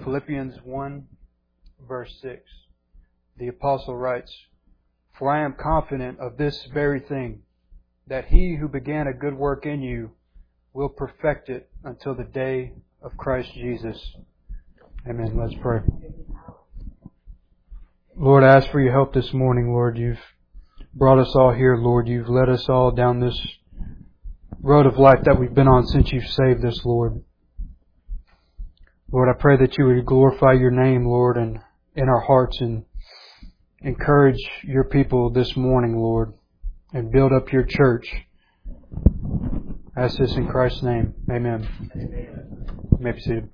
Philippians 1, verse 6. The apostle writes, "For I am confident of this very thing, that He who began a good work in you will perfect it until the day of Christ Jesus." Amen. Let's pray. Lord, I ask for your help this morning, Lord. You've brought us all here, Lord. You've led us all down this road of life that we've been on since you've saved us, Lord. Lord, I pray that you would glorify your name, Lord, and in our hearts, and encourage your people this morning, Lord, and build up your church. I ask this in Christ's name. Amen. You may be seated.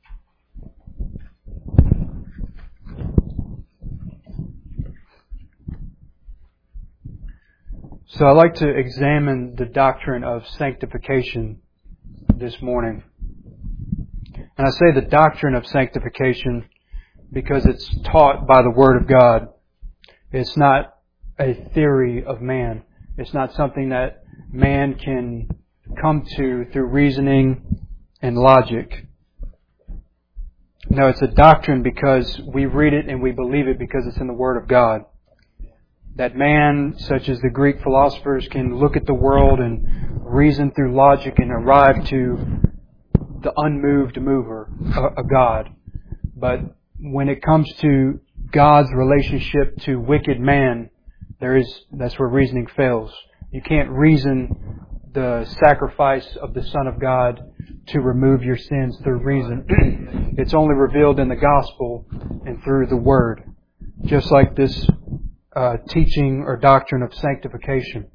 So I'd like to examine the doctrine of sanctification this morning. And I say the doctrine of sanctification because it's taught by the Word of God. It's not a theory of man. It's not something that man can come to through reasoning and logic. No, it's a doctrine because we read it and we believe it because it's in the Word of God. That man, such as the Greek philosophers, can look at the world and reason through logic and arrive to the unmoved mover, a God. But when it comes to God's relationship to wicked man, that's where reasoning fails. You can't reason the sacrifice of the Son of God to remove your sins through reason. It's only revealed in the gospel and through the Word. Just like this teaching or doctrine of sanctification.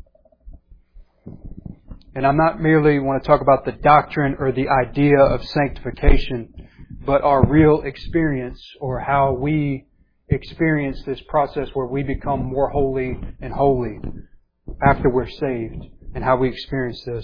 And I'm not merely want to talk about the doctrine or the idea of sanctification, but our real experience, or how we experience this process where we become more holy and holy after we're saved, and how we experience this.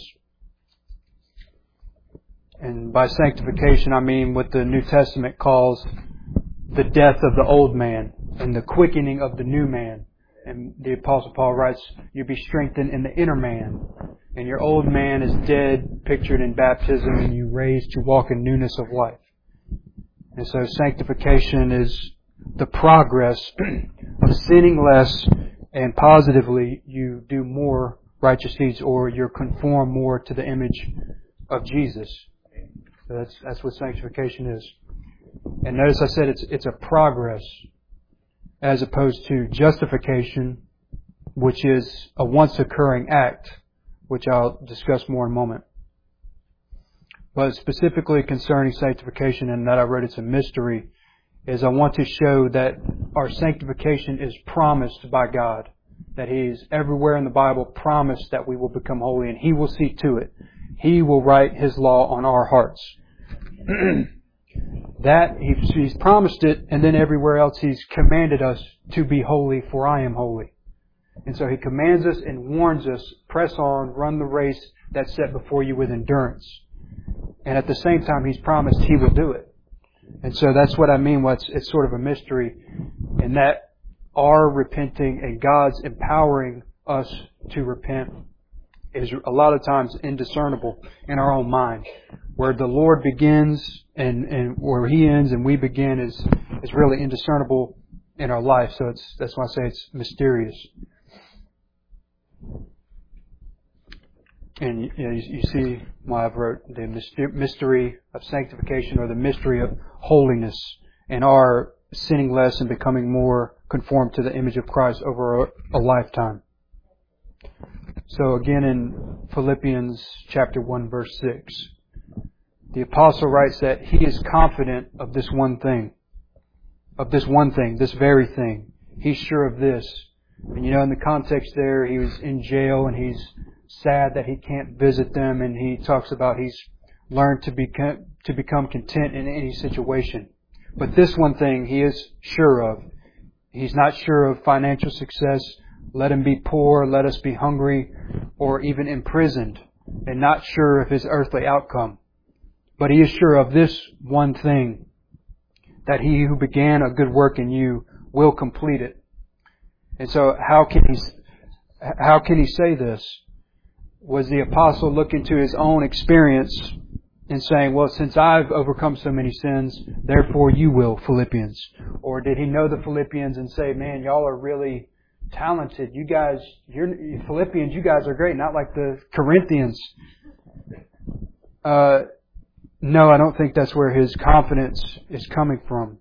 And by sanctification, I mean what the New Testament calls the death of the old man and the quickening of the new man. And the Apostle Paul writes, you be strengthened in the inner man. And your old man is dead, pictured in baptism, and you raised to walk in newness of life. And so sanctification is the progress of sinning less, and positively you do more righteous deeds, or you're conformed more to the image of Jesus. So that's what sanctification is. And notice I said it's a progress, as opposed to justification, which is a once occurring act, which I'll discuss more in a moment. But specifically concerning sanctification, and that I wrote it's a mystery, is I want to show that our sanctification is promised by God. That He's everywhere in the Bible promised that we will become holy, and He will see to it. He will write His law on our hearts. That He's promised it, and then everywhere else He's commanded us to be holy, for I am holy. And so He commands us and warns us, press on, run the race that's set before you with endurance. And at the same time He's promised He will do it. And so that's what I mean, it's sort of a mystery, in that our repenting and God's empowering us to repent is a lot of times indiscernible in our own mind. Where the Lord begins and where He ends and we begin is really indiscernible in our life. So that's why I say it's mysterious. And you see why I've wrote the mystery of sanctification, or the mystery of holiness, and our sinning less and becoming more conformed to the image of Christ over a lifetime. So again in Philippians chapter 1 verse 6. The apostle writes that he is confident of this one thing. Of this one thing, this very thing. He's sure of this. And in the context there, he was in jail and he's sad that he can't visit them. And he talks about he's learned to become content in any situation. But this one thing he is sure of. He's not sure of financial success. Let him be poor, let us be hungry, or even imprisoned. And not sure of his earthly outcome. But he is sure of this one thing, that He who began a good work in you will complete it. And so how can he say this? Was the apostle looking to his own experience and saying, well, since I've overcome so many sins, therefore you will, Philippians? Or did he know the Philippians and say, man, y'all are really talented. You guys, Philippians, you guys are great, not like the Corinthians. No, I don't think that's where his confidence is coming from.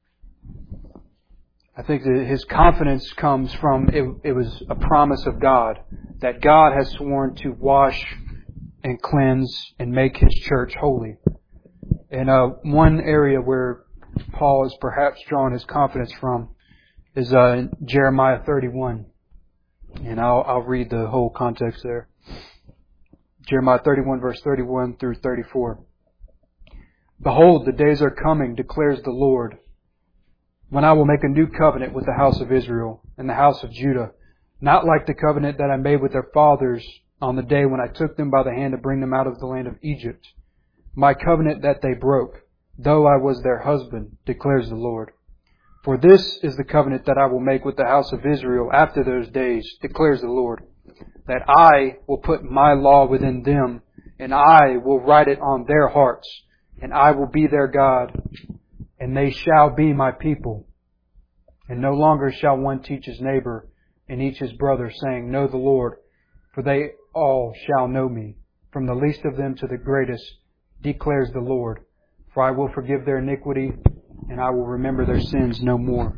I think that his confidence comes from, it was a promise of God, that God has sworn to wash and cleanse and make His church holy. And one area where Paul is perhaps drawing his confidence from is Jeremiah 31. And I'll read the whole context there. Jeremiah 31, verse 31 through 34. Behold, the days are coming, declares the Lord, when I will make a new covenant with the house of Israel and the house of Judah, not like the covenant that I made with their fathers on the day when I took them by the hand to bring them out of the land of Egypt. My covenant that they broke, though I was their husband, declares the Lord. For this is the covenant that I will make with the house of Israel after those days, declares the Lord, that I will put my law within them, and I will write it on their hearts, and I will be their God, and they shall be my people. And no longer shall one teach his neighbor and each his brother, saying, Know the Lord, for they all shall know me, from the least of them to the greatest, declares the Lord. For I will forgive their iniquity, and I will remember their sins no more.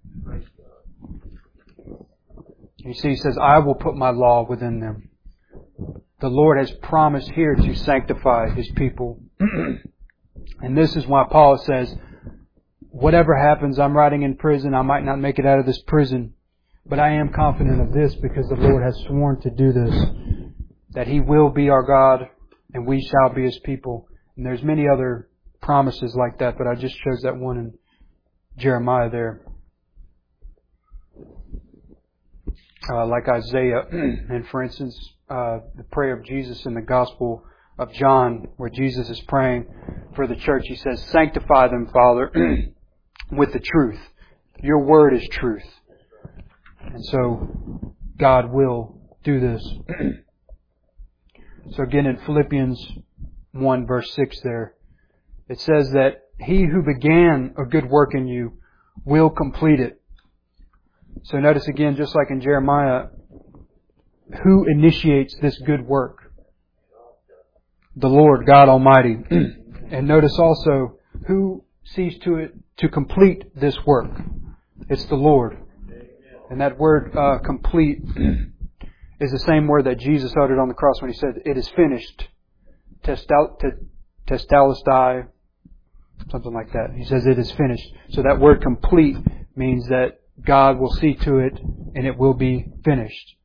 You see, he says, I will put my law within them. The Lord has promised here to sanctify His people. And this is why Paul says, whatever happens, I'm writing in prison, I might not make it out of this prison, but I am confident of this because the Lord has sworn to do this, that He will be our God and we shall be His people. And there's many other promises like that, but I just chose that one in Jeremiah there. Like Isaiah, and for instance, the prayer of Jesus in the Gospel of John, where Jesus is praying for the church. He says, Sanctify them, Father, with the truth. Your word is truth. And so God will do this. So again in Philippians 1 verse 6 there, it says that He who began a good work in you will complete it. So notice again, just like in Jeremiah, who initiates this good work? The Lord God Almighty. And notice also, who sees to it to complete this work? It's the Lord. And that word complete is the same word that Jesus uttered on the cross when He said, It is finished. Testalestai, something like that. He says it is finished. So that word complete means that God will see to it and it will be finished.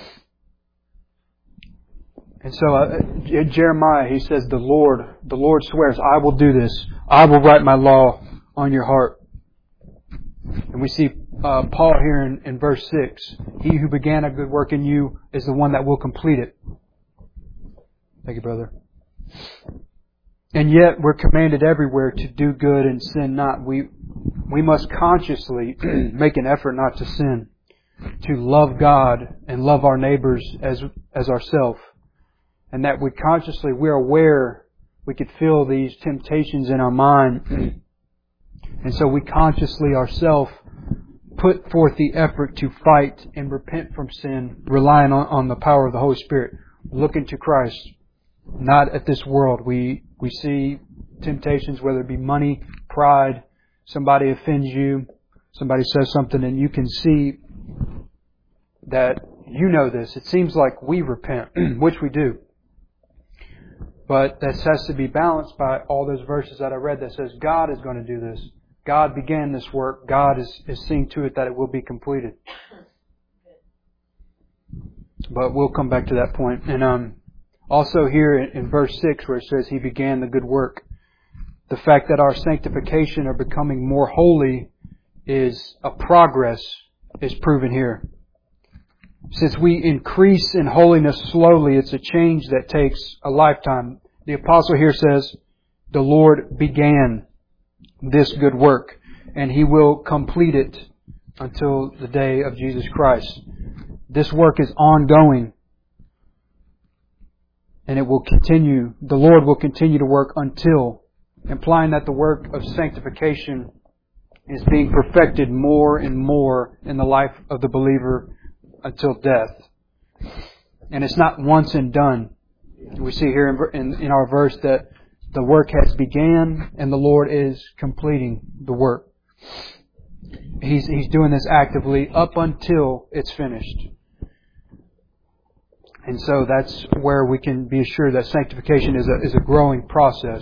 And so in Jeremiah, he says, the Lord swears, I will do this. I will write my law on your heart. And we see Paul here in verse 6. He who began a good work in you is the one that will complete it. Thank you, brother. And yet we're commanded everywhere to do good and sin not. We must consciously make an effort not to sin, to love God and love our neighbors as ourselves. And that we're aware, we could feel these temptations in our mind. And so we consciously ourselves put forth the effort to fight and repent from sin, relying on the power of the Holy Spirit, looking to Christ, not at this world. We see temptations, whether it be money, pride, somebody offends you, somebody says something, and you can see that you know this. It seems like we repent, which we do. But this has to be balanced by all those verses that I read that says God is going to do this. God began this work. God is seeing to it that it will be completed. But we'll come back to that point. And also here in verse 6 where it says He began the good work, the fact that our sanctification or becoming more holy is a progress is proven here. Since we increase in holiness slowly, it's a change that takes a lifetime. The apostle here says, the Lord began this good work, and He will complete it until the day of Jesus Christ. This work is ongoing. And it will continue, the Lord will continue to work until, implying that the work of sanctification is being perfected more and more in the life of the believer until death. And it's not once and done. We see here in our verse that the work has began and the Lord is completing the work. He's doing this actively up until it's finished. And so that's where we can be assured that sanctification is a growing process.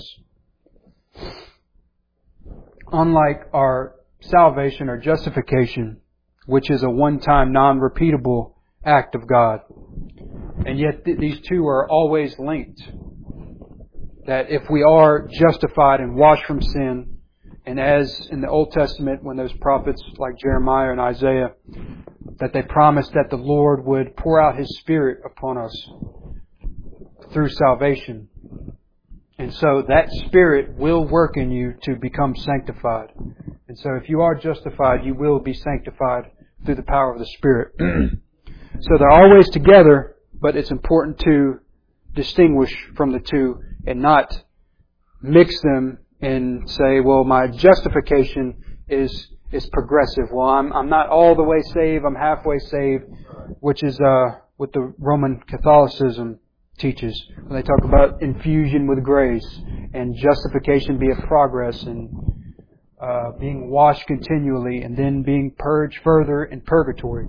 Unlike our salvation or justification, which is a one-time, non-repeatable act of God. And yet these two are always linked. That if we are justified and washed from sin, and as in the Old Testament, when those prophets like Jeremiah and Isaiah, that they promised that the Lord would pour out His Spirit upon us through salvation. And so that Spirit will work in you to become sanctified. And so if you are justified, you will be sanctified through the power of the Spirit. So they're always together, but it's important to distinguish from the two and not mix them and say, well, my justification is progressive. Well, I'm not all the way saved, I'm halfway saved, which is what the Roman Catholicism teaches. When they talk about infusion with grace and justification be a progress and being washed continually and then being purged further in purgatory.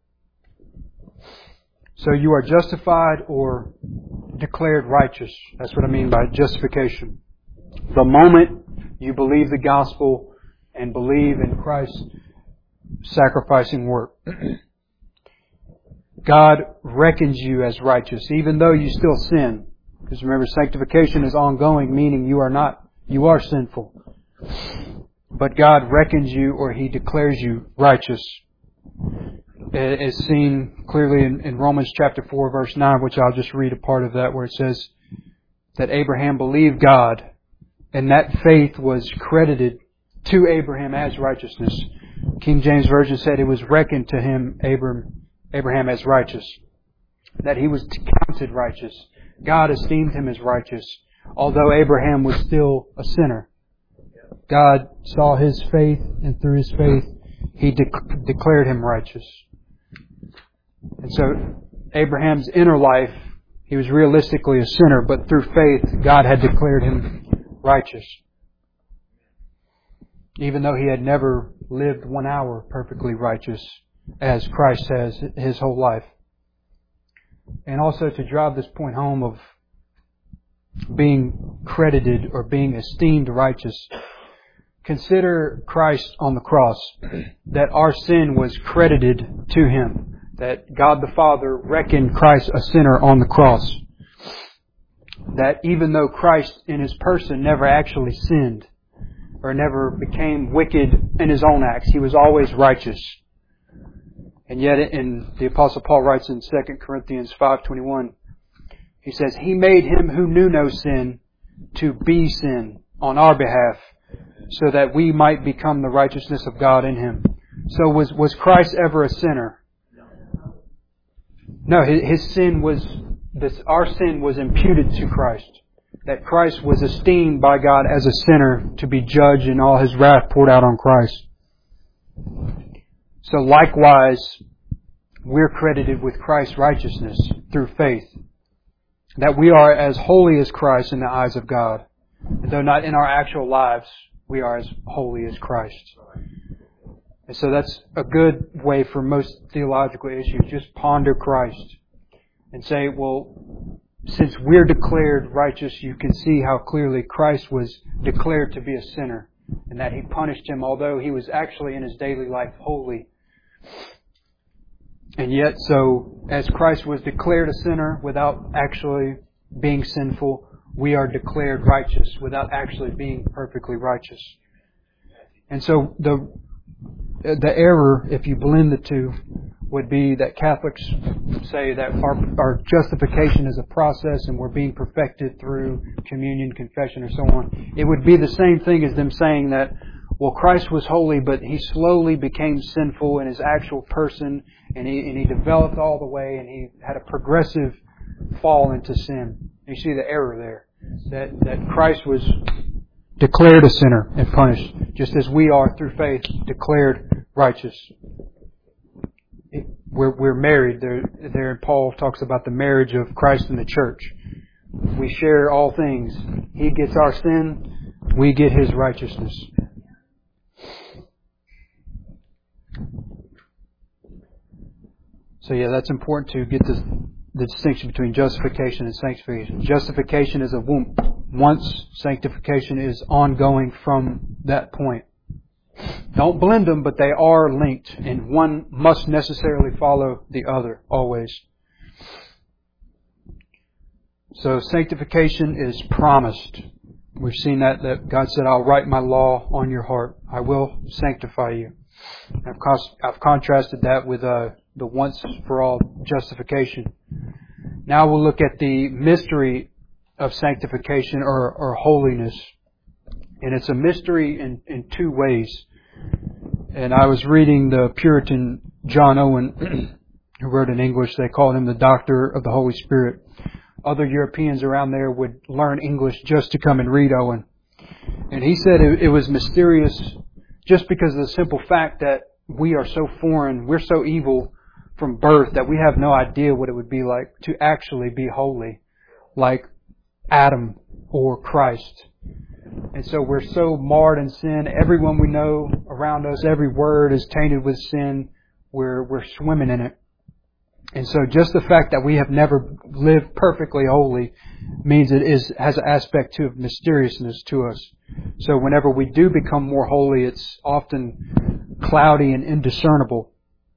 So you are justified or declared righteous. That's what I mean by justification. The moment you believe the gospel and believe in Christ's sacrificing work, God reckons you as righteous, even though you still sin. Because remember, sanctification is ongoing, meaning you are sinful. But God reckons you, or He declares you righteous. It is seen clearly in Romans chapter 4, verse 9, which I'll just read a part of that, where it says that Abraham believed God, and that faith was credited to Abraham as righteousness. King James Version said it was reckoned to him, Abraham, as righteous. That he was counted righteous. God esteemed him as righteous, although Abraham was still a sinner. God saw his faith, and through his faith, He declared him righteous. And so, Abraham's inner life, he was realistically a sinner, but through faith, God had declared him righteous. Even though he had never lived 1 hour perfectly righteous, as Christ has his whole life. And also to drive this point home of being credited or being esteemed righteous, consider Christ on the cross, that our sin was credited to Him, that God the Father reckoned Christ a sinner on the cross. That even though Christ in His person never actually sinned or never became wicked in His own acts, He was always righteous. And yet in the Apostle Paul writes in 2 Corinthians 5:21, he says, He made Him who knew no sin to be sin on our behalf, so that we might become the righteousness of God in Him. So was Christ ever a sinner? No, our sin was imputed to Christ. That Christ was esteemed by God as a sinner to be judged and all His wrath poured out on Christ. So likewise, we're credited with Christ's righteousness through faith. That we are as holy as Christ in the eyes of God. Though not in our actual lives, we are as holy as Christ. And so that's a good way for most theological issues. Just ponder Christ and say, well, since we're declared righteous, you can see how clearly Christ was declared to be a sinner and that He punished him, although He was actually in His daily life holy. And yet, so as Christ was declared a sinner without actually being sinful, we are declared righteous without actually being perfectly righteous. And so the error, if you blend the two, would be that Catholics say that our justification is a process and we're being perfected through communion, confession, or so on. It would be the same thing as them saying that, well, Christ was holy, but He slowly became sinful in His actual person, and he developed all the way, and He had a progressive fall into sin. You see the error there. That Christ was declared a sinner and punished, just as we are through faith declared righteous. We're married. There Paul talks about the marriage of Christ and the church. We share all things. He gets our sin, we get His righteousness. So that's important to get the distinction between justification and sanctification. Justification is a once, sanctification is ongoing from that point. Don't blend them, but they are linked, and one must necessarily follow the other, always. So sanctification is promised. We've seen that God said, I'll write my law on your heart. I will sanctify you. I've contrasted that with the once for all justification. Now we'll look at the mystery of sanctification or holiness. And it's a mystery in two ways. And I was reading the Puritan John Owen, who wrote in English. They called him the Doctor of the Holy Spirit. Other Europeans around there would learn English just to come and read Owen. And he said it was mysterious just because of the simple fact that we are so foreign, we're so evil from birth that we have no idea what it would be like to actually be holy, like Adam or Christ. And so we're so marred in sin. Everyone we know around us, every word is tainted with sin. We're swimming in it. And so just the fact that we have never lived perfectly holy means it has an aspect of mysteriousness to us. So whenever we do become more holy, it's often cloudy and indiscernible.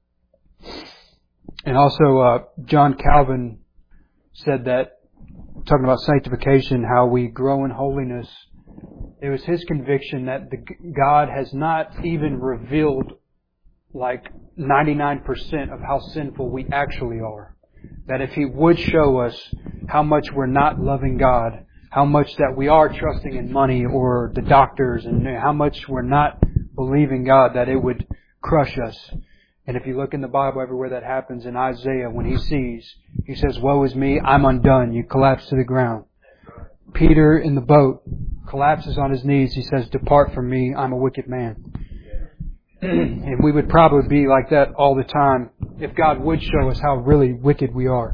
And also, John Calvin said that, talking about sanctification, how we grow in holiness, it was his conviction that God has not even revealed like 99% of how sinful we actually are. That if He would show us how much we're not loving God, how much that we are trusting in money or the doctors, and how much we're not believing God, that it would crush us. And if you look in the Bible, everywhere that happens, in Isaiah, when he sees, he says, "Woe is me, I'm undone." You collapse to the ground. Peter in the boat collapses on his knees. He says, "Depart from me, I'm a wicked man." And we would probably be like that all the time if God would show us how really wicked we are.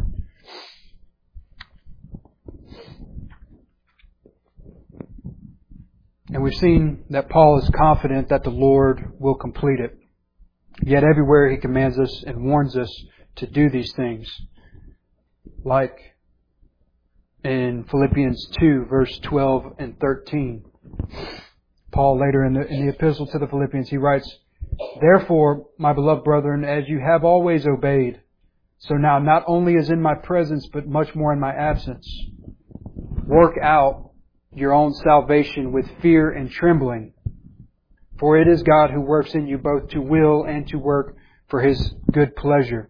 And we've seen that Paul is confident that the Lord will complete it. Yet everywhere he commands us and warns us to do these things. Like in Philippians 2, verse 12 and 13. Paul later in the epistle to the Philippians, he writes, "Therefore, my beloved brethren, as you have always obeyed, so now not only as in my presence, but much more in my absence, work out your own salvation with fear and trembling. For it is God who works in you both to will and to work for His good pleasure."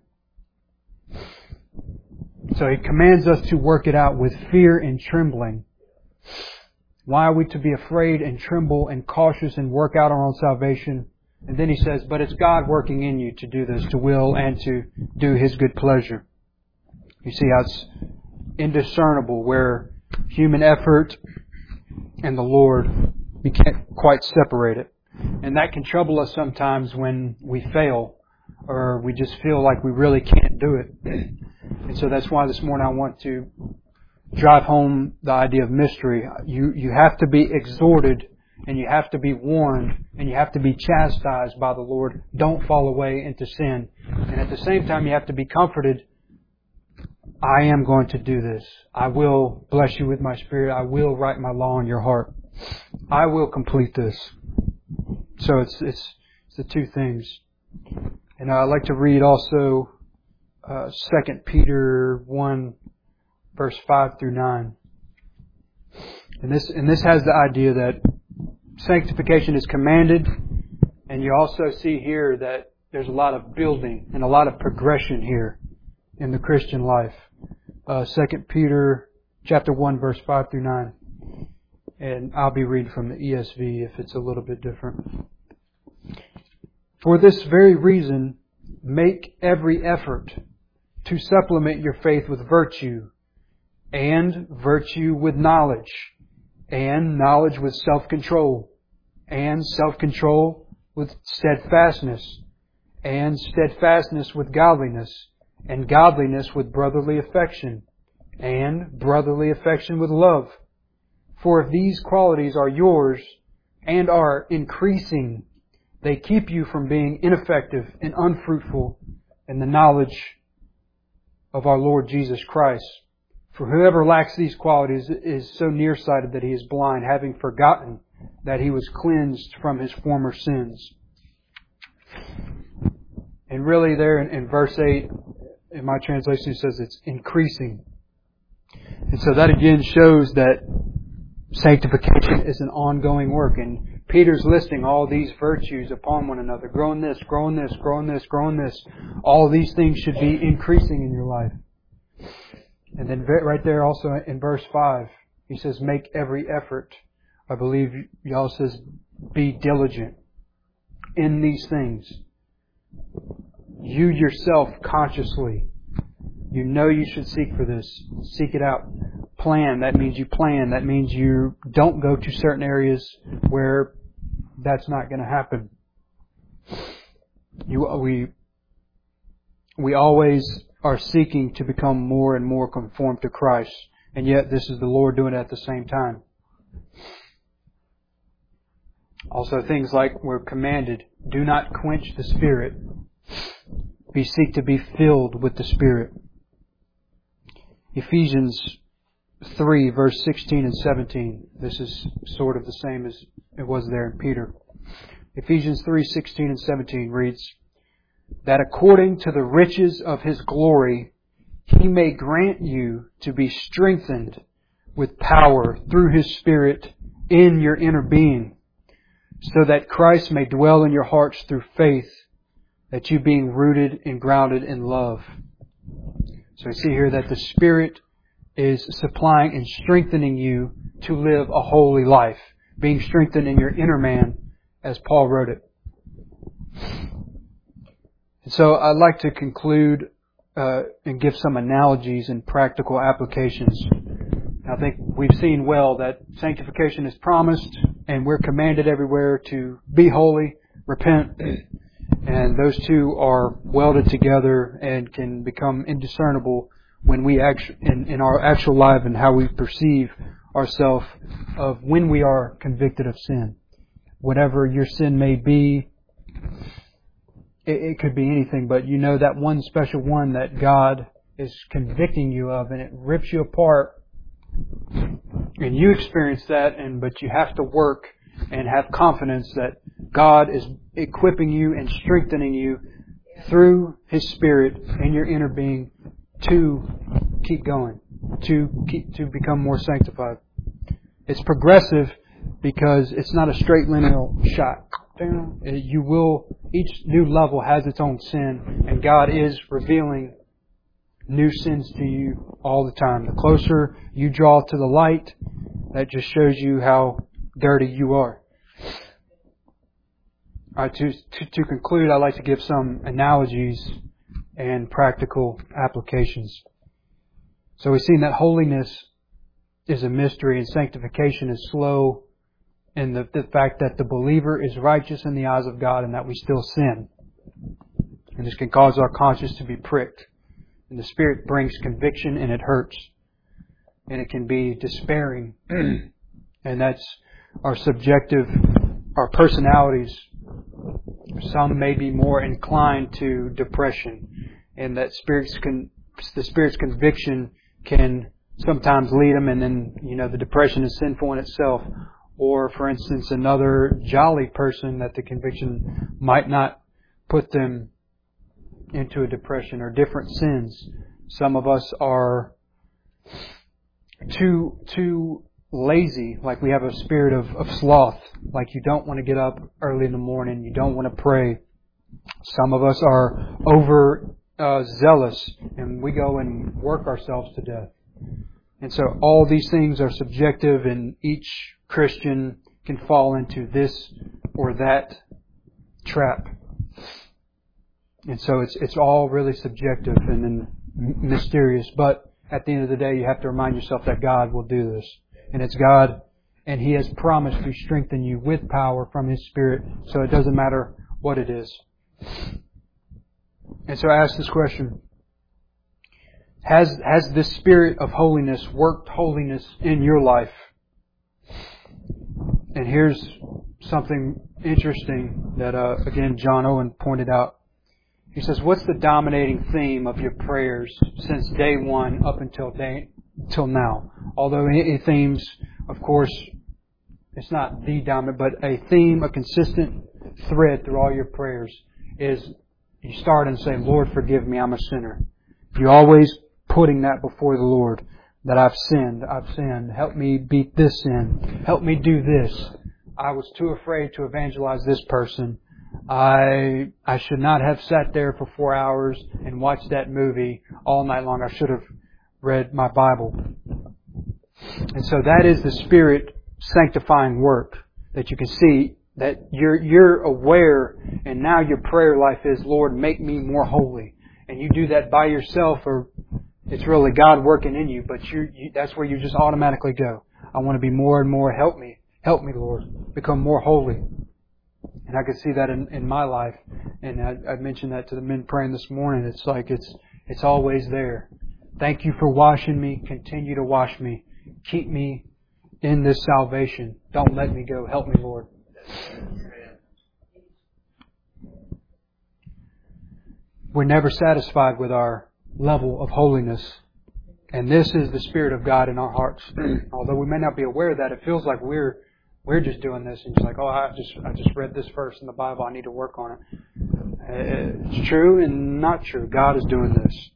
So He commands us to work it out with fear and trembling. Why are we to be afraid and tremble and cautious and work out our own salvation? And then He says, but it's God working in you to do this, to will and to do His good pleasure. You see how it's indiscernible where human effort and the Lord, we can't quite separate it. And that can trouble us sometimes when we fail or we just feel like we really can't do it. And so that's why this morning I want to drive home the idea of mystery. You have to be exhorted and you have to be warned and you have to be chastised by the Lord. Don't fall away into sin. And at the same time you have to be comforted. I am going to do this. I will bless you with my Spirit. I will write my law on your heart. I will complete this. So it's the two things. And I'd like to read also 2 Peter 1, verse 5 through 9. And this has the idea that sanctification is commanded, and you also see here that there's a lot of building and a lot of progression here in the Christian life. 2 Peter chapter 1, verse 5 through 9. And I'll be reading from the ESV if it's a little bit different. "For this very reason, make every effort to supplement your faith with virtue, and virtue with knowledge, and knowledge with self-control, and self-control with steadfastness, and steadfastness with godliness, and godliness with brotherly affection, and brotherly affection with love. For if these qualities are yours and are increasing, they keep you from being ineffective and unfruitful in the knowledge of our Lord Jesus Christ. For whoever lacks these qualities is so nearsighted that he is blind, having forgotten that he was cleansed from his former sins. And really there in verse 8, in my translation it says it's increasing. And so that again shows that sanctification is an ongoing work. And Peter's listing all these virtues upon one another. Growing this, growing this, growing this, growing this. All these things should be increasing in your life. And then right there also in verse 5, he says, make every effort. I believe he also says, be diligent in these things. You yourself consciously, you know you should seek for this. Seek it out. Plan. That means you plan. That means you don't go to certain areas where that's not going to happen. We always are seeking to become more and more conformed to Christ. And yet this is the Lord doing it at the same time. Also things like we're commanded, do not quench the Spirit. Seek to be filled with the Spirit. Ephesians 3 verse 16 and 17. This is sort of the same as it was there in Peter. Ephesians 3:16 and 17 reads, that according to the riches of His glory, He may grant you to be strengthened with power through His Spirit in your inner being, so that Christ may dwell in your hearts through faith, that you being rooted and grounded in love. So we see here that the Spirit is supplying and strengthening you to live a holy life, being strengthened in your inner man, as Paul wrote it. And so I'd like to conclude and give some analogies and practical applications. I think we've seen well that sanctification is promised, and we're commanded everywhere to be holy, repent, and those two are welded together and can become indiscernible when we in our actual life and how we perceive ourselves of when we are convicted of sin. Whatever your sin may be, it could be anything, but you know that one special one that God is convicting you of, and it rips you apart. And you experience that, but you have to work and have confidence that God is equipping you and strengthening you through His Spirit in your inner being to keep going, to become more sanctified. It's progressive because it's not a straight linear shot. Each new level has its own sin, and God is revealing new sins to you all the time. The closer you draw to the light, that just shows you how dirty you are. All right, to conclude, I'd like to give some analogies and practical applications. So we've seen that holiness is a mystery and sanctification is slow, and the fact that the believer is righteous in the eyes of God and that we still sin. And this can cause our conscience to be pricked. And the Spirit brings conviction and it hurts. And it can be despairing. And that's our subjective, our personalities. Some may be more inclined to depression. And that the Spirit's conviction can sometimes lead them, and then, the depression is sinful in itself. Or, for instance, another jolly person that the conviction might not put them into a depression, or different sins. Some of us are too lazy, like we have a spirit of sloth, like you don't want to get up early in the morning, you don't want to pray. Some of us are over zealous, and we go and work ourselves to death. And so all these things are subjective, and each Christian can fall into this or that trap. And so it's all really subjective and then mysterious. But at the end of the day, you have to remind yourself that God will do this. And it's God, and He has promised to strengthen you with power from His Spirit, so it doesn't matter what it is. And so I ask this question. Has this Spirit of holiness worked holiness in your life? And here's something interesting that, again, John Owen pointed out. He says, what's the dominating theme of your prayers since day one up until now? Although any themes, of course, it's not the dominant, but a theme, a consistent thread through all your prayers is you start and say, Lord, forgive me, I'm a sinner. You're always putting that before the Lord, that I've sinned. Help me beat this sin. Help me do this. I was too afraid to evangelize this person. I should not have sat there for 4 hours and watched that movie all night long. I should have read my Bible. And so that is the Spirit sanctifying work that you can see, that you're aware, and now your prayer life is, Lord, make me more holy. And you do that by yourself, or it's really God working in you, but that's where you just automatically go. I want to be more and more. Help me, Lord, become more holy. And I could see that in my life. And I mentioned that to the men praying this morning. It's like it's always there. Thank you for washing me. Continue to wash me. Keep me in this salvation. Don't let me go. Help me, Lord. We're never satisfied with our level of holiness. And this is the Spirit of God in our hearts. Although we may not be aware of that, it feels like we're just doing this and just like, oh, I just read this verse in the Bible, I need to work on it. It's true and not true. God is doing this.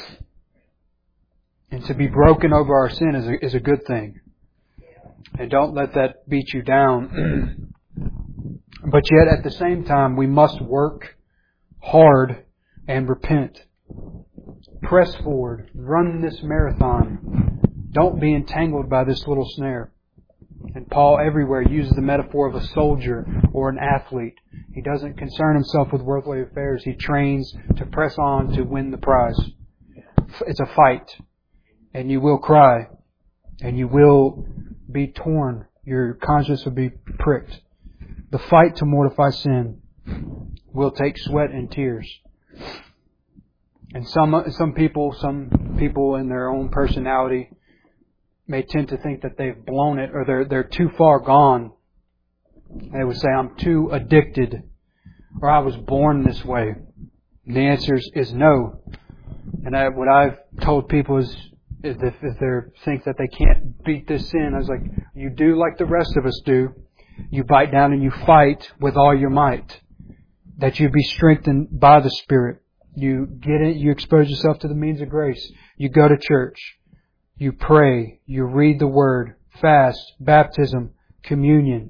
And to be broken over our sin is a good thing. And don't let that beat you down. But yet at the same time, we must work hard and repent. Press forward. Run this marathon. Don't be entangled by this little snare. And Paul everywhere uses the metaphor of a soldier or an athlete. He doesn't concern himself with worldly affairs. He trains to press on to win the prize. It's a fight. And you will cry. And you will be torn. Your conscience will be pricked. The fight to mortify sin will take sweat and tears. And some people in their own personality may tend to think that they've blown it, or they're too far gone. They would say, I'm too addicted, or I was born this way. And the answer is no. And what I've told people is if they think that they can't beat this sin, I was like, you do like the rest of us do. You bite down and you fight with all your might. That you be strengthened by the Spirit. You get it. You expose yourself to the means of grace. You go to church. You pray. You read the Word. Fast. Baptism. Communion.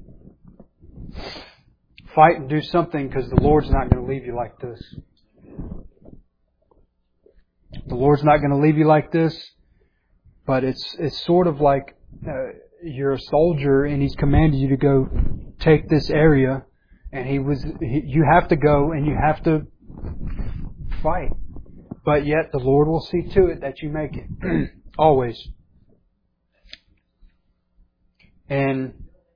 Fight and do something, because the Lord's not going to leave you like this. The Lord's not going to leave you like this. But it's sort of like you're a soldier and He's commanded you to go take this area, and you have to go and you have to fight. But yet the Lord will see to it that you make it. Always. And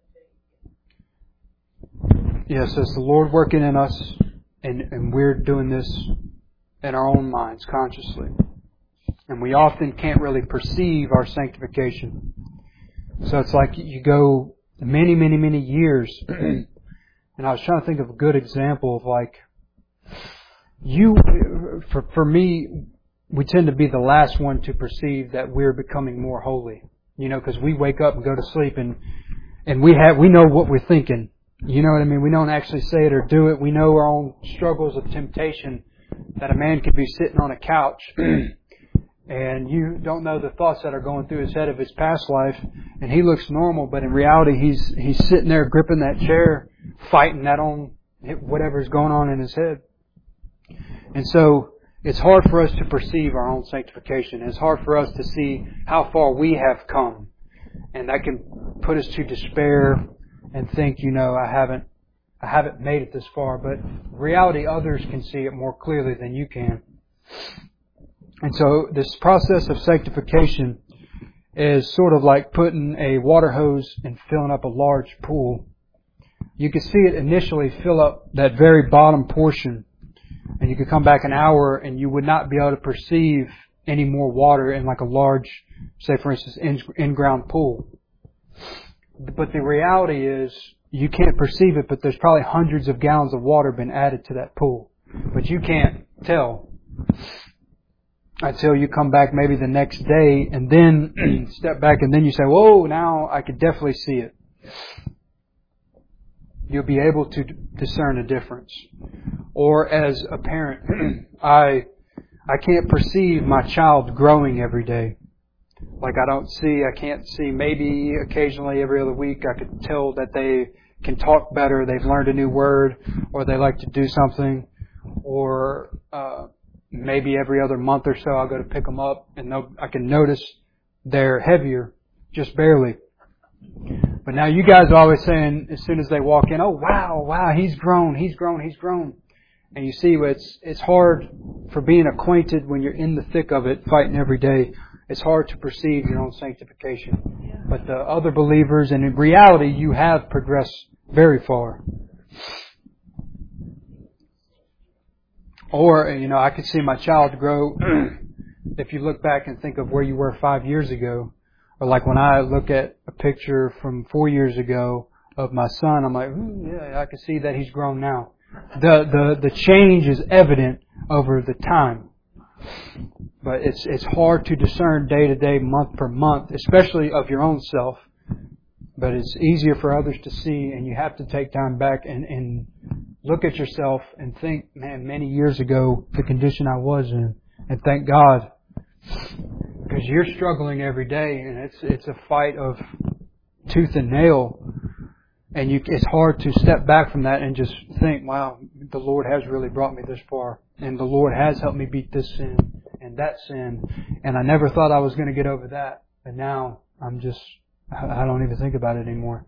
yes, it's the Lord working in us, and we're doing this in our own minds consciously. And we often can't really perceive our sanctification. So it's like you go many, many, many years. And I was trying to think of a good example of like, for me, we tend to be the last one to perceive that we're becoming more holy. You know, because we wake up and go to sleep and we know what we're thinking. You know what I mean? We don't actually say it or do it. We know our own struggles of temptation, that a man could be sitting on a couch and you don't know the thoughts that are going through his head of his past life, and he looks normal, but in reality he's sitting there gripping that chair, fighting that on whatever's going on in his head. And so it's hard for us to perceive our own sanctification. It's hard for us to see how far we have come, and that can put us to despair and think, I haven't made it this far. But in reality, others can see it more clearly than you can. And so this process of sanctification is sort of like putting a water hose and filling up a large pool. You can see it initially fill up that very bottom portion, and you could come back an hour and you would not be able to perceive any more water in like a large, say for instance, in-ground pool. But the reality is you can't perceive it, but there's probably hundreds of gallons of water been added to that pool. But you can't tell until you come back maybe the next day and then step back and then you say, whoa, now I could definitely see it. You'll be able to discern a difference. Or as a parent, I can't perceive my child growing every day. Like I can't see, maybe occasionally every other week I could tell that they can talk better, they've learned a new word, or they like to do something, or maybe every other month or so I'll go to pick them up and I can notice they're heavier, just barely. But now you guys are always saying, as soon as they walk in, oh wow, he's grown. And you see, it's hard for being acquainted when you're in the thick of it, fighting every day. It's hard to perceive your own sanctification. But the other believers, and in reality, you have progressed very far. Or, I could see my child grow. If you look back and think of where you were 5 years ago, or like when I look at a picture from 4 years ago of my son, I'm like, yeah, I can see that he's grown now. The change is evident over the time. But it's hard to discern day to day, month per month, especially of your own self. But it's easier for others to see, and you have to take time back and look at yourself and think, man, many years ago, the condition I was in. And thank God. Because you're struggling every day, and it's a fight of tooth and nail. And it's hard to step back from that and just think, wow, the Lord has really brought me this far. And the Lord has helped me beat this sin and that sin. And I never thought I was going to get over that. But now I don't even think about it anymore.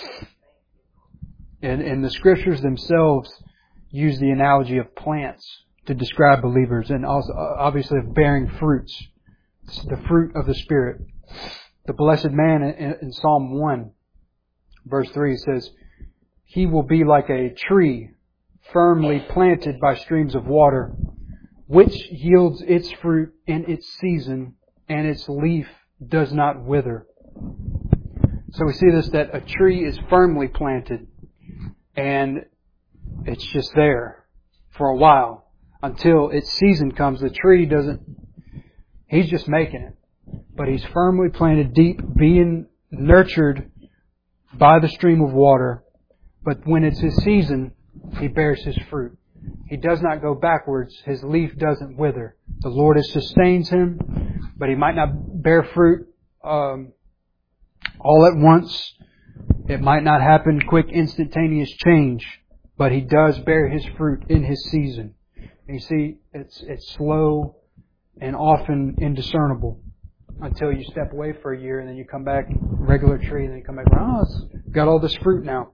And the Scriptures themselves use the analogy of plants to describe believers, and also obviously of bearing fruits. It's the fruit of the Spirit. The blessed man in Psalm 1, verse 3 says, he will be like a tree firmly planted by streams of water, which yields its fruit in its season, and its leaf does not wither. So we see this, that a tree is firmly planted, and it's just there for a while until its season comes. The tree he's just making it. But he's firmly planted deep, being nurtured by the stream of water. But when it's his season, he bears his fruit. He does not go backwards. His leaf doesn't wither. The Lord sustains him, but he might not bear fruit all at once. It might not happen quick, instantaneous change, but he does bear his fruit in his season. And you see, it's slow and often indiscernible until you step away for a year, and then you come back, regular tree, and then you come back, it's got all this fruit now.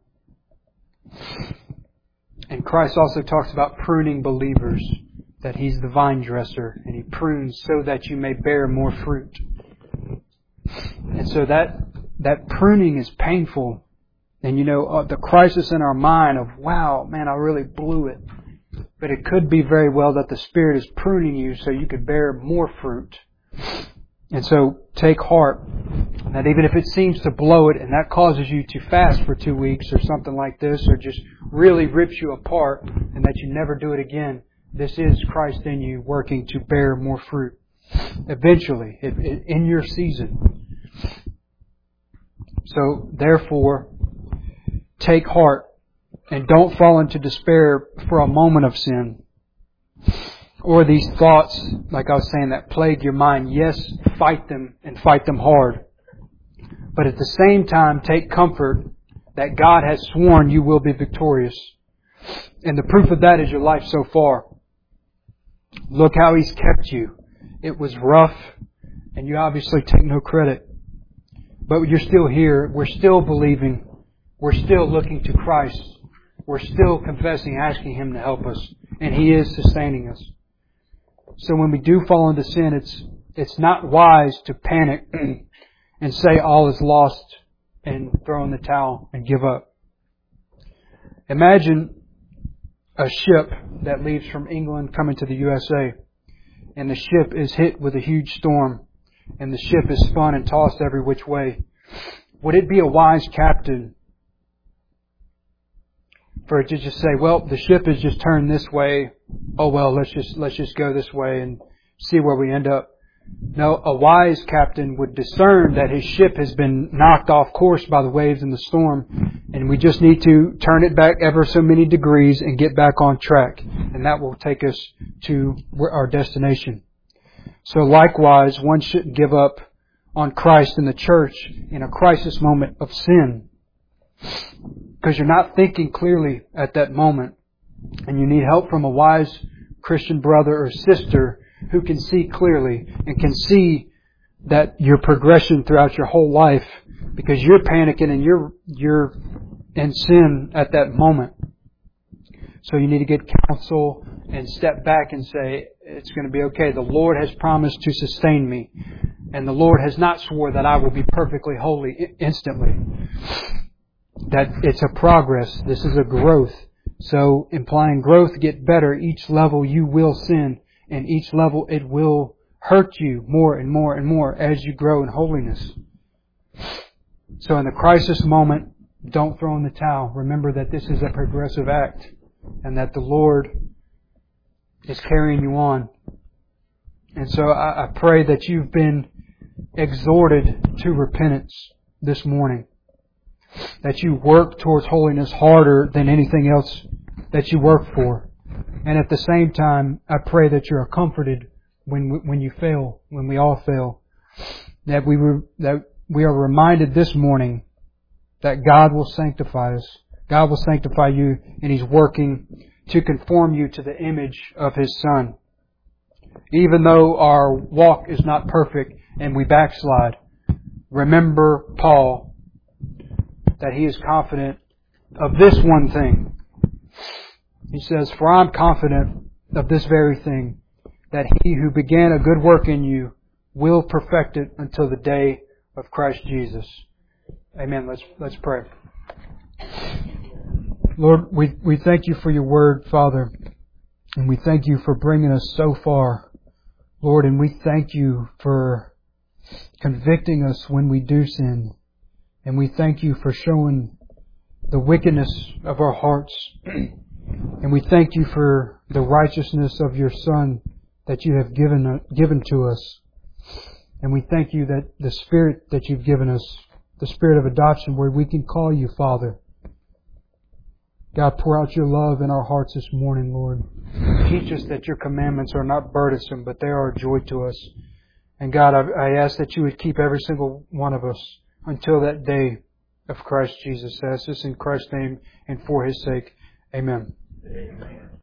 And Christ also talks about pruning believers, that He's the vine dresser, and He prunes so that you may bear more fruit. And so that pruning is painful. And the crisis in our mind of, wow, man, I really blew it. But it could be very well that the Spirit is pruning you so you could bear more fruit. And so take heart that even if it seems to blow it and that causes you to fast for 2 weeks or something like this, or just really rips you apart and that you never do it again, this is Christ in you working to bear more fruit. Eventually, in your season. So, therefore, take heart and don't fall into despair for a moment of sin. Or these thoughts, like I was saying, that plague your mind. Yes, fight them and fight them hard. But at the same time, take comfort that God has sworn you will be victorious. And the proof of that is your life so far. Look how He's kept you. It was rough, and you obviously take no credit. But you're still here. We're still believing. We're still looking to Christ. We're still confessing, asking Him to help us. And He is sustaining us. So when we do fall into sin, it's not wise to panic and say all is lost and throw in the towel and give up. Imagine a ship that leaves from England coming to the USA, and the ship is hit with a huge storm, and the ship is spun and tossed every which way. Would it be a wise captain for it to just say, well, the ship is just turned this way. Oh well, let's just go this way and see where we end up. No, a wise captain would discern that his ship has been knocked off course by the waves and the storm, and we just need to turn it back ever so many degrees and get back on track. And that will take us to our destination. So likewise, one shouldn't give up on Christ and the church in a crisis moment of sin, because you're not thinking clearly at that moment, and you need help from a wise Christian brother or sister who can see clearly and can see that your progression throughout your whole life, because you're panicking and you're in sin at that moment. So you need to get counsel and step back and say, it's going to be okay. The Lord has promised to sustain me, and the Lord has not swore that I will be perfectly holy instantly. That it's a progress. This is a growth. So implying growth, get better. Each level you will sin, and each level it will hurt you more and more and more as you grow in holiness. So in the crisis moment, don't throw in the towel. Remember that this is a progressive act, and that the Lord is carrying you on. And so I pray that you've been exhorted to repentance this morning. That you work towards holiness harder than anything else that you work for. And at the same time, I pray that you are comforted when you fail, when we all fail. That we are reminded this morning that God will sanctify us. God will sanctify you, and He's working to conform you to the image of His Son. Even though our walk is not perfect and we backslide, remember Paul, that he is confident of this one thing. He says, "For I am confident of this very thing, that He who began a good work in you will perfect it until the day of Christ Jesus." Amen. Let's pray. Lord, we thank You for Your Word, Father, and we thank You for bringing us so far, Lord, and we thank You for convicting us when we do sin, and we thank You for showing the wickedness of our hearts, and we thank You for the righteousness of Your Son that You have given to us, and we thank You that the Spirit that You've given us, the Spirit of adoption, where we can call You Father. God, pour out Your love in our hearts this morning, Lord. Teach us that Your commandments are not burdensome, but they are a joy to us. And God, I ask that You would keep every single one of us until that day of Christ Jesus. I ask this in Christ's name and for His sake. Amen. Amen.